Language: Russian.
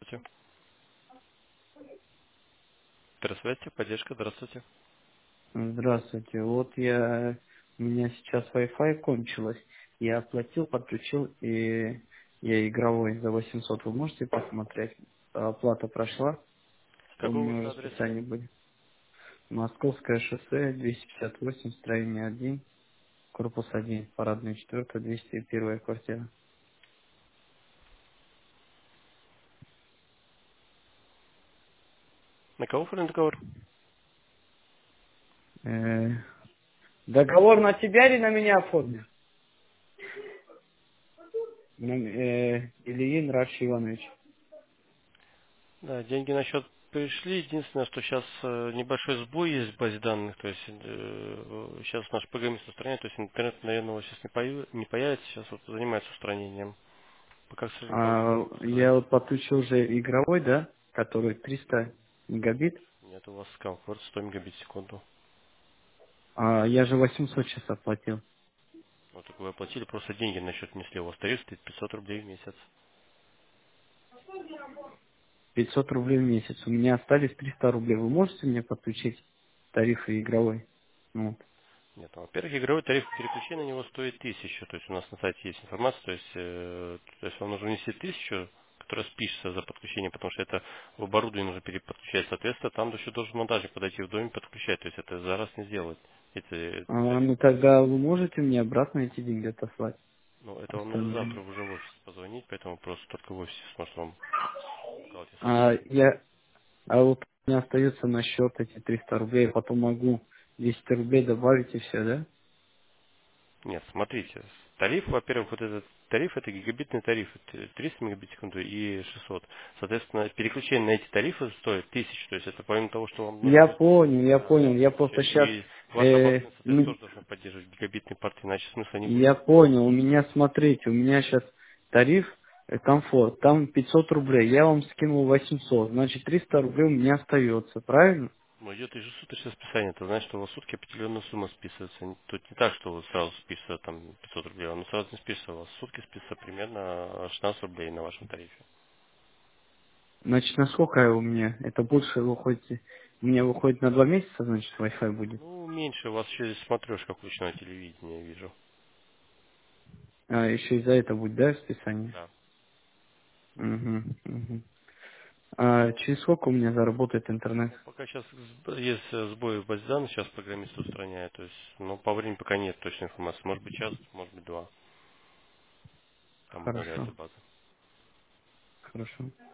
Здравствуйте. Здравствуйте, поддержка, здравствуйте. Здравствуйте. У меня сейчас Wi-Fi кончилось. Я оплатил, подключил, и я игровой за 800. Вы можете посмотреть? Оплата прошла, Какой у у вас меня адрес? расписание будет. Московское шоссе, 258, строение 1, корпус 1, парадная 4, 201 квартира. На кого оформлен договор? Э, Договор на тебя или на меня оформлен? Ильин Раши Иванович. Да, деньги на счет пришли. Единственное, что сейчас небольшой сбой есть в базе данных. То есть сейчас наш программист устраняет. То есть интернет, наверное, у вас сейчас не появится. Сейчас вот занимается устранением. Пока, к сожалению, помочь не могу Я сказать. вот подключил уже игровой, да, который 300 мегабит. Нет, у вас комфорт 100 мегабит в секунду. Я же 800 сейчас оплатил. Вот так вы оплатили, просто деньги на счет внесли. У вас тариф стоит 500 рублей в месяц. 500 рублей в месяц. У меня остались 300 рублей. Вы можете мне подключить тарифы игровой? Ну, вот. Нет, ну, во-первых, игровой тариф переключения на него стоит 1000. То есть у нас на сайте есть информация, то есть вам нужно внести 1000, которая спишется за подключение, потому что это в оборудование нужно переподключать. Соответственно, там еще должен монтажник подойти в доме подключать. То есть это за раз не сделать. Ну тогда вы можете мне обратно эти деньги отослать? Ну, это вам нужно Остальные. завтра уже в офис позвонить, поэтому просто только в офисе сможет вам указать. Если А, нет, я, а вот у меня остается на счет эти 300 рублей. Я потом могу 200 рублей добавить и все, да? нет, смотрите. Тариф, во-первых, вот этот тариф, это гигабитный тариф, это 300 мегабит в секунду и 600. Соответственно, переключение на эти тарифы стоит 1000. То есть это помимо того, что вам нужно Я будет понял, я да, понял. Я еще просто сейчас... и ваш абонент, соответственно, тоже должен поддерживать гигабитный порт, иначе смысла не будет. Я понял, у меня, смотрите, у меня сейчас тариф комфорт, там 500 рублей, я вам скинул 800, значит 300 рублей у меня остается, правильно? Но идет ежесуточное списание, это значит, что у вас в сутки определенная сумма списывается. Тут не так, что вот сразу списывается там 500 рублей, оно сразу не списывается, у вас в сутки списывается примерно 16 рублей на вашем тарифе. Значит, насколько у меня? Это больше выходит, у меня выходит на 2 месяца, значит, Wi-Fi будет. Ну, меньше, у вас еще здесь смотрешка включена телевидение, вижу. Еще и за это будет, да, списание? Да. Угу, угу. Через сколько у меня заработает интернет? Ну, пока сейчас есть сбои в базе данных, сейчас программист устраняет, то есть, но по времени пока нет точной информации. Может быть час, может быть два, там Хорошо, обновляется база. хорошо.